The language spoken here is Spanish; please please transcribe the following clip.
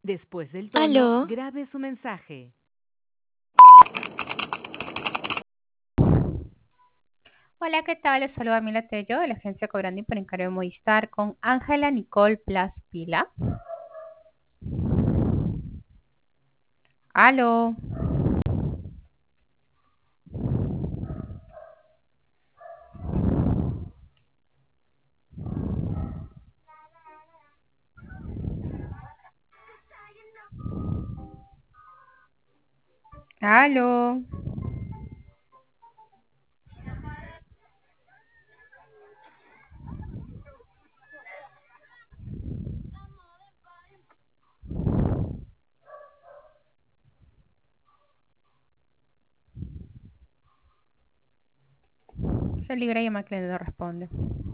Después del tono, Aló, grabe su mensaje. Hola, ¿qué tal? Les saluda Mila Tello de la agencia Cobrandi por encargo de Movistar con Ángela Nicole Plas Pila. Aló, aló. Se libra llamar que no responde.